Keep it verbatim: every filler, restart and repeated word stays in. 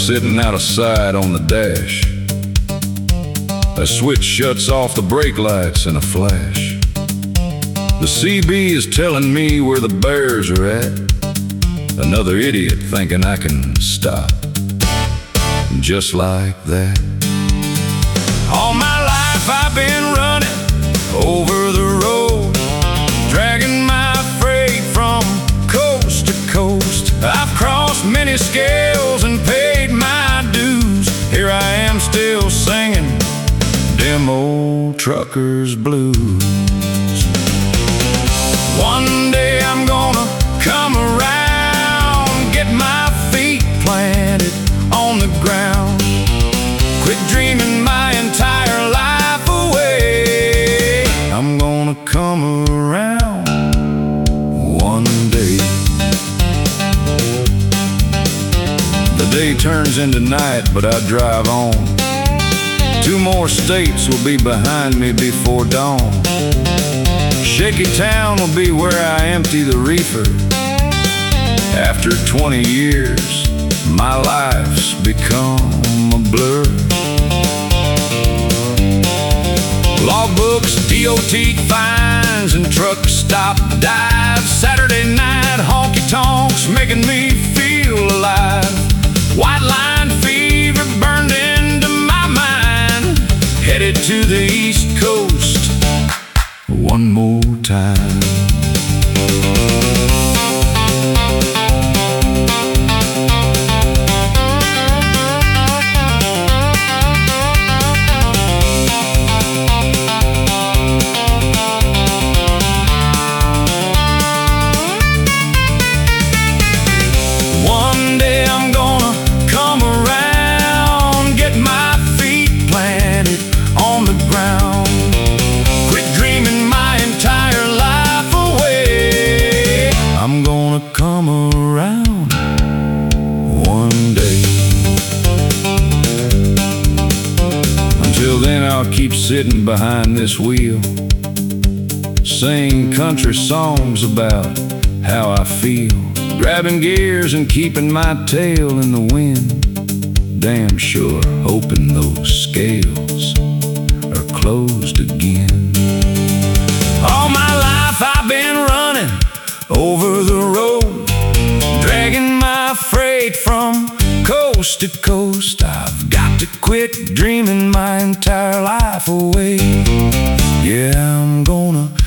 sitting out of sight on the dash. A switch shuts off the brake lights in a flash. The C B is telling me where the bears are at. Another idiot thinking I can stop. Just like that. All my life I've been running over the road, dragging my freight from coast to coast. I've crossed many scales and paid my dues. Here I am still singing them old trucker's blues. One day I'm gonna come around, get my feet planted on the ground, quit dreaming my entire life away. I'm gonna come around one day. The day turns into night, but I drive on. Two more states will be behind me before dawn. Shaky Town will be where I empty the reefer. After twenty years, my life's become a blur. Logbooks, D O T fines, and truck stop dives. Saturday night honky-tonks making me feel alive. White line fever burned into my mind. Headed to the East Coast one more time. Come around one day. Until then I'll keep sitting behind this wheel, sing country songs about how I feel, grabbing gears and keeping my tail in the wind. Damn sure hoping those scales are closed again. All my life I've been running over the road, dragging my freight from coast to coast. I've got to quit dreaming my entire life away. Yeah, I'm gonna